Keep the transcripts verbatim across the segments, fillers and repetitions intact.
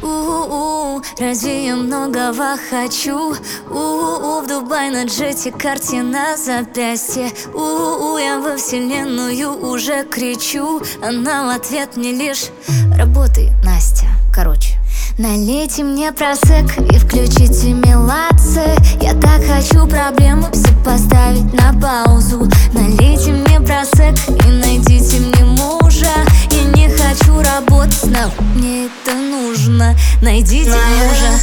У-у-у, разве я многого хочу? У-у-у, в Дубай на джете, карте на запястье. У-у-у, я во вселенную уже кричу. Она в ответ мне лишь: работай, Настя. Короче, налейте мне просек и включите меладзе. Я так хочу проблему все поставить на паузу. Налейте мне просек и найдите мне мужа. Я не хочу работать, но мне это нужно. Найдите мужа.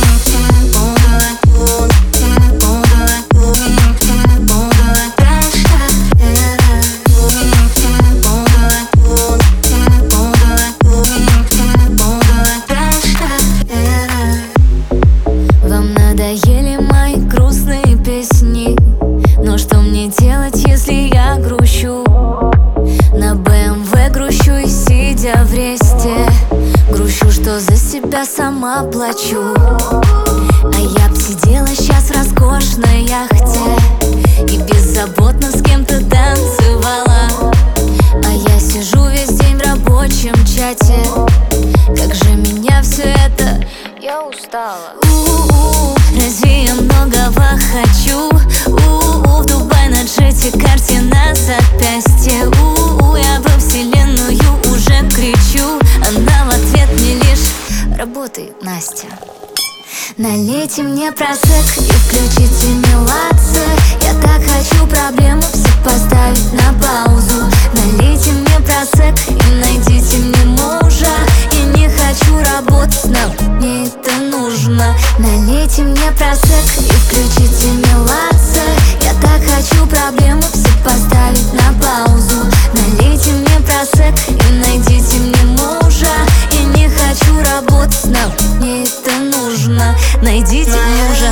Вам надоели мои грустные песни, но что мне делать, если я грущу? На бэ эм вэ грущу и сидя в ресте. Грущу, что за себя сама плачу. А я б сидела сейчас в роскошной яхте и беззаботно с кем-то танцевала. А я сижу весь день в рабочем чате. Как же меня все это... Я устала. У-у-у, разве я многого хочу? У-у-у, в Дубай на джете, карте на запястье. У-у-у, я во вселенную уже кричу. Она в ответ мне лишь: работай, Настя. Налейте мне просек и включите меладзе. Я так хочу проблему все поставить на паузу. Налейте мне просек и найдите мне мужа. Я не хочу работать, но мне это нужно. Налейте мне просек и включите меладзе. Я так хочу проблему все поставить на паузу. Налейте мне просек и найдите мне мужа. Я не хочу работать, но мне это нужно. Найдите мужа.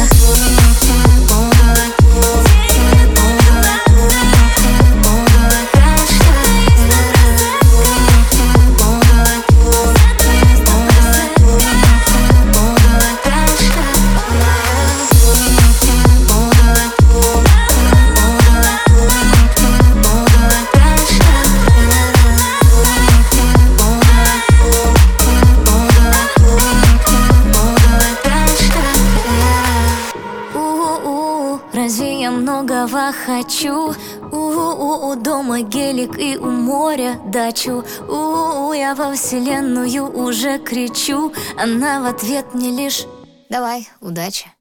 Разве я многого хочу? У-у-у, у дома гелик и у моря дачу. У-у-у, я во вселенную уже кричу. Она в ответ мне лишь: давай, удачи.